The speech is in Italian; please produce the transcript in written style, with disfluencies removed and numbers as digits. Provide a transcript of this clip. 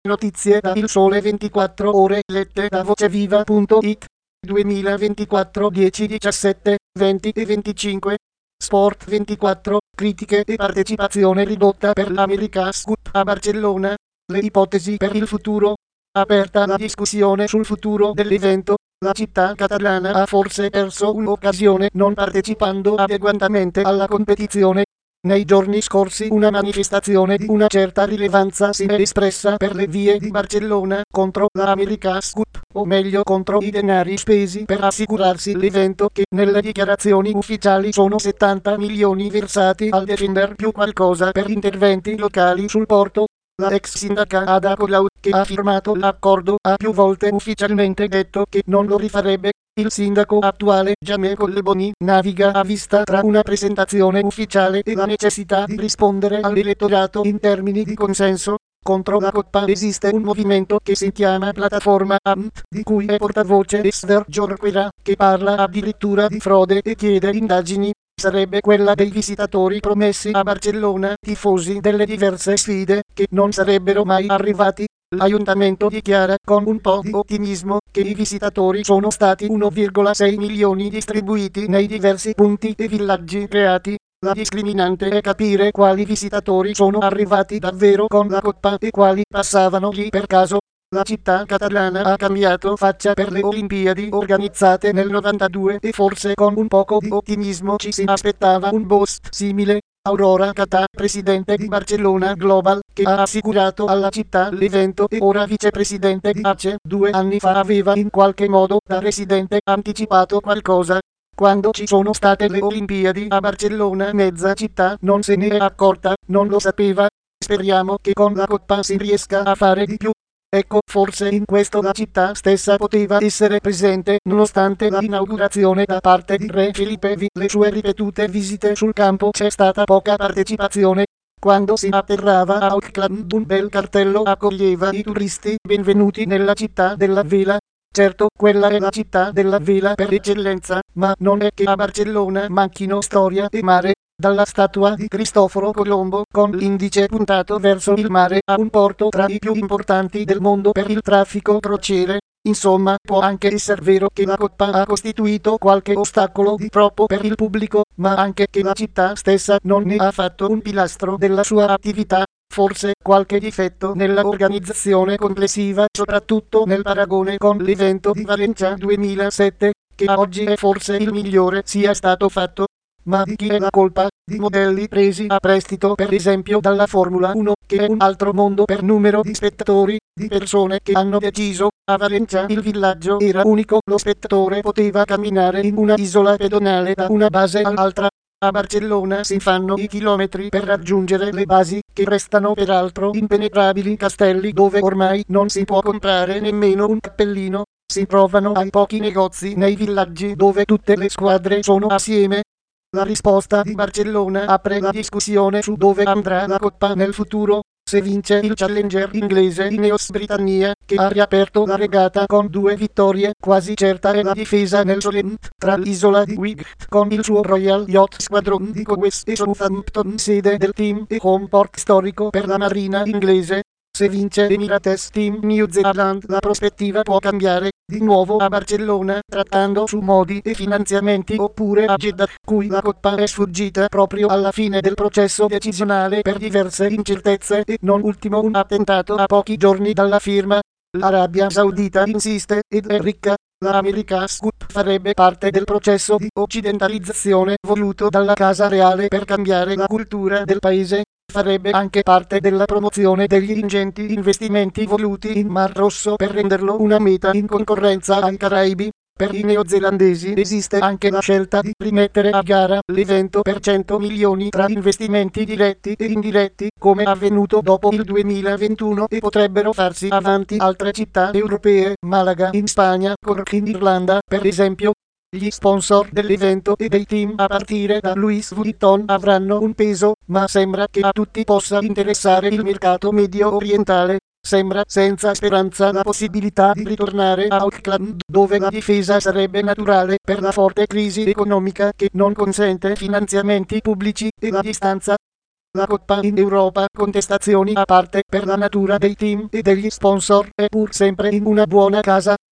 Notizie da Il Sole 24 Ore lette da voceviva.it 2024 10 17 20 e 25 Sport 24 critiche e partecipazione ridotta per l'America's Cup a Barcellona. Le ipotesi per il futuro. Aperta la discussione sul futuro dell'evento. La città catalana ha forse perso un'occasione non partecipando adeguatamente alla competizione. Nei giorni scorsi una manifestazione di una certa rilevanza si è espressa per le vie di Barcellona contro la America's Cup, o meglio contro i denari spesi per assicurarsi l'evento che nelle dichiarazioni ufficiali sono 70 milioni versati al Defender più qualcosa per interventi locali sul porto. La ex sindaca Ada Colau, che ha firmato l'accordo, ha più volte ufficialmente detto che non lo rifarebbe. Il sindaco attuale, Jamé Collboni, naviga a vista tra una presentazione ufficiale e la necessità di rispondere all'elettorato in termini di consenso. Contro la Coppa esiste un movimento che si chiama Plataforma AMT, di cui è portavoce Esther Jorquera, che parla addirittura di frode e chiede indagini. Sarebbe quella dei visitatori promessi a Barcellona, tifosi delle diverse sfide, che non sarebbero mai arrivati. L'ayuntamiento dichiara con un po' di ottimismo che i visitatori sono stati 1,6 milioni distribuiti nei diversi punti e villaggi creati. La discriminante è capire quali visitatori sono arrivati davvero con la Coppa e quali passavano lì per caso. La città catalana ha cambiato faccia per le Olimpiadi organizzate nel 92 e forse con un poco di ottimismo ci si aspettava un boost simile. Aurora Catà, presidente di Barcellona Global, che ha assicurato alla città l'evento e ora vicepresidente di ACE, 2 anni fa aveva in qualche modo da residente anticipato qualcosa. Quando ci sono state le Olimpiadi a Barcellona mezza città non se ne è accorta, non lo sapeva. Speriamo che con la Coppa si riesca a fare di più. Ecco, forse in questo la città stessa poteva essere presente, nonostante la inaugurazione da parte di Re Felipe V. Le sue ripetute visite sul campo c'è stata poca partecipazione. Quando si atterrava a Auckland un bel cartello accoglieva i turisti benvenuti nella città della vela. Certo, quella è la città della vela per eccellenza, ma non è che a Barcellona manchino storia e mare. Dalla statua di Cristoforo Colombo con l'indice puntato verso il mare a un porto tra i più importanti del mondo per il traffico crociere. Insomma, può anche essere vero che la Coppa ha costituito qualche ostacolo di troppo per il pubblico, ma anche che la città stessa non ne ha fatto un pilastro della sua attività. Forse qualche difetto nella organizzazione complessiva, soprattutto nel paragone con l'evento di Valencia 2007, che a oggi è forse il migliore, sia stato fatto. Ma di chi è la colpa? Di modelli presi a prestito per esempio dalla Formula 1, che è un altro mondo per numero di spettatori, di persone che hanno deciso. A Valencia il villaggio era unico, lo spettatore poteva camminare in una isola pedonale da una base all'altra. A Barcellona si fanno i chilometri per raggiungere le basi, che restano peraltro impenetrabili castelli dove ormai non si può comprare nemmeno un cappellino. Si trovano ai pochi negozi nei villaggi dove tutte le squadre sono assieme. La risposta di Barcellona apre la discussione su dove andrà la Coppa nel futuro. Se vince il challenger inglese Ineos Britannia, che ha riaperto la regata con 2 vittorie, quasi certa è la difesa nel Solent tra l'isola di Wight con il suo Royal Yacht Squadron di Cowes e Southampton, sede del team e home port storico per la marina inglese. Se vince Emirates Team New Zealand la prospettiva può cambiare, di nuovo a Barcellona, trattando su modi e finanziamenti, oppure a Jeddah, cui la Coppa è sfuggita proprio alla fine del processo decisionale per diverse incertezze e non ultimo un attentato a pochi giorni dalla firma. L'Arabia Saudita insiste ed è ricca. La America's Cup farebbe parte del processo di occidentalizzazione voluto dalla Casa Reale per cambiare la cultura del paese. Farebbe anche parte della promozione degli ingenti investimenti voluti in Mar Rosso per renderlo una meta in concorrenza ai Caraibi. Per i neozelandesi esiste anche la scelta di rimettere a gara l'evento per 100 milioni tra investimenti diretti e indiretti, come avvenuto dopo il 2021, e potrebbero farsi avanti altre città europee, Malaga in Spagna, Cork in Irlanda, per esempio. Gli sponsor dell'evento e dei team a partire da Louis Vuitton avranno un peso, ma sembra che a tutti possa interessare il mercato medio orientale. Sembra senza speranza la possibilità di ritornare a Auckland, dove la difesa sarebbe naturale per la forte crisi economica che non consente finanziamenti pubblici e la distanza La Coppa in Europa, contestazioni a parte per la natura dei team e degli sponsor, è pur sempre in una buona casa.